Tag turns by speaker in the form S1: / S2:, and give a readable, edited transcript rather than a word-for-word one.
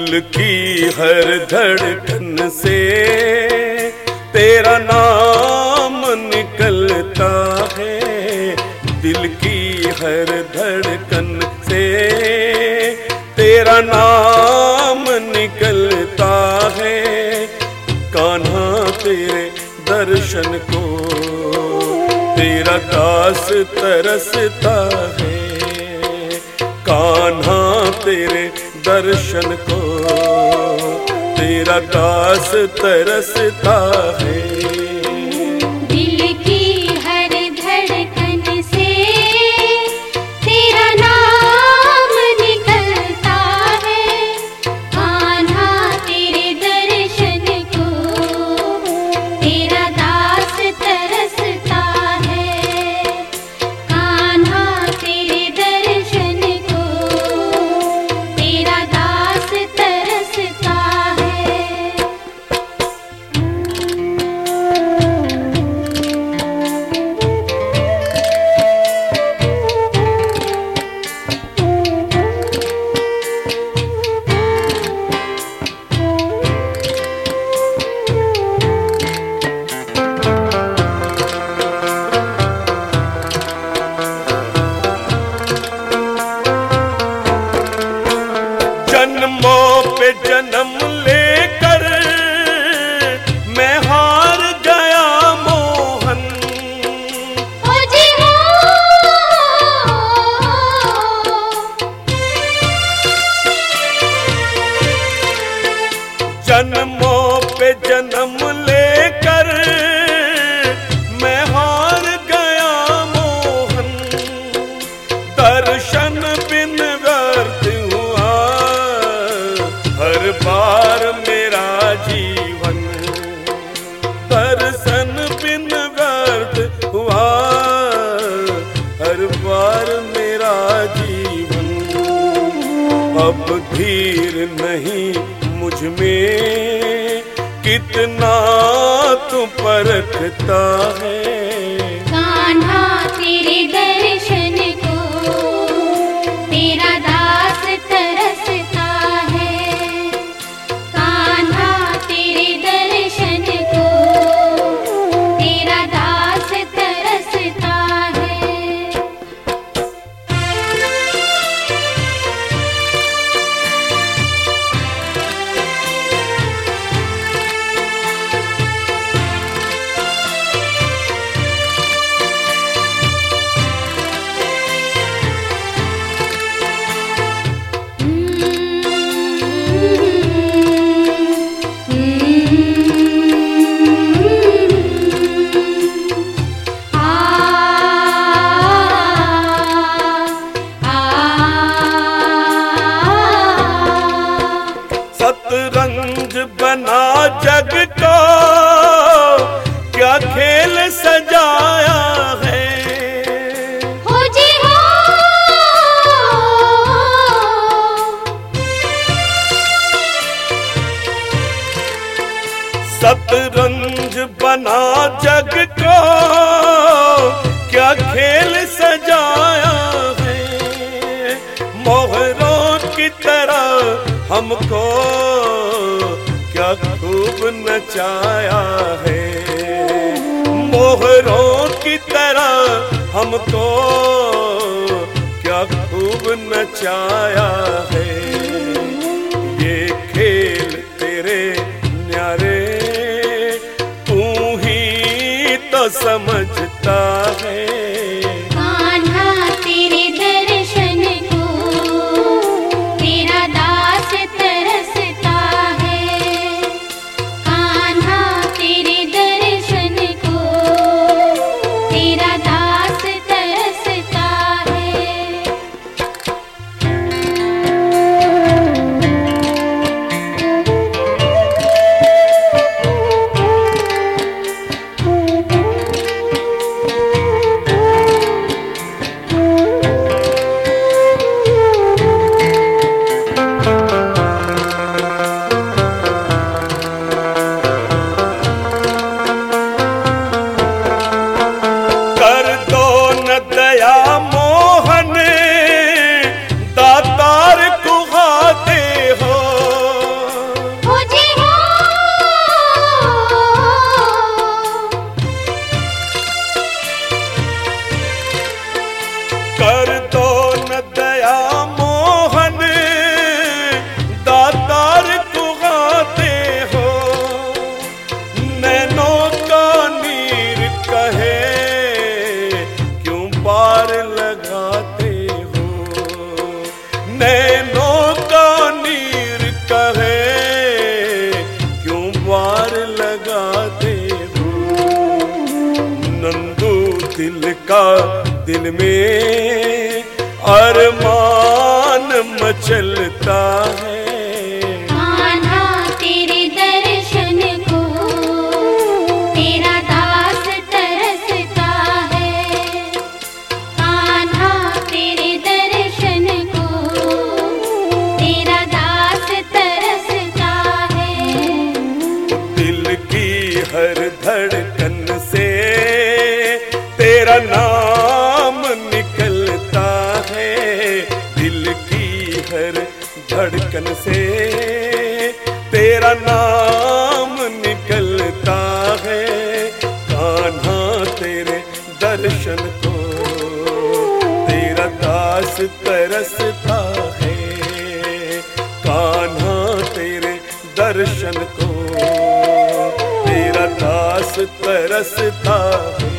S1: दिल की हर धड़कन से तेरा नाम निकलता है। दिल की हर धड़कन से तेरा नाम निकलता है। कान्हा तेरे दर्शन को तेरा दास तरसता है। कान्हा तेरे दर्शन को तेरा दास तरसता है।
S2: दिल की हर धड़कन से तेरा नाम निकलता है। कान्हा तेरे दर्शन को तेरा दास तरसता है। कान्हा तेरे दर्शन को तेरा दास तरसता है।
S1: जन्मों पे जन्म लेकर मैं हार गया मोहन।
S2: हो जी हो।
S1: जन्मों पे जन्म लेकर मैं हार गया मोहन। दर्शन बिन व्यर्थ हुआ हर बार मेरा जीवन। दर्शन बिन व्यर्थ हुआ हर बार मेरा जीवन। अब धीर नहीं मुझ में कितना तू परखता है।
S2: कान्हा तेरे दर्शन को तेरा दास तरसता है। कान्हा तेरे दर्शन को तेरा दास तरसता है।
S1: सतरंज बना जग को क्या खेल सजाया है।
S2: हो जी हो।
S1: सतरंज बना जग को क्या खेल सजाया है। मोहरों की तरह हमको क्या खूब नचाया है। मोहरों की तरह हमको क्या खूब नचाया है। ये खेल तेरे न्यारे तू ही तो समझता है।
S2: कान्हा तेरे दर्शन को तेरा दास तरसता है। कान्हा तेरे दर्शन को तेरा दास तरसता है।
S1: दिल में अरमान मचलता है।
S2: कान्हा तेरे दर्शन को तेरा दास तरसता है। कान्हा तेरे दर्शन को तेरा दास तरसता है।
S1: दिल की हर धड़कन से तेरा नाम निकलता है। दिल की हर धड़कन से तेरा नाम निकलता है। कान्हा तेरे दर्शन को तेरा दास तरसता है। कान्हा तेरे दर्शन को तेरा दास तरसता है।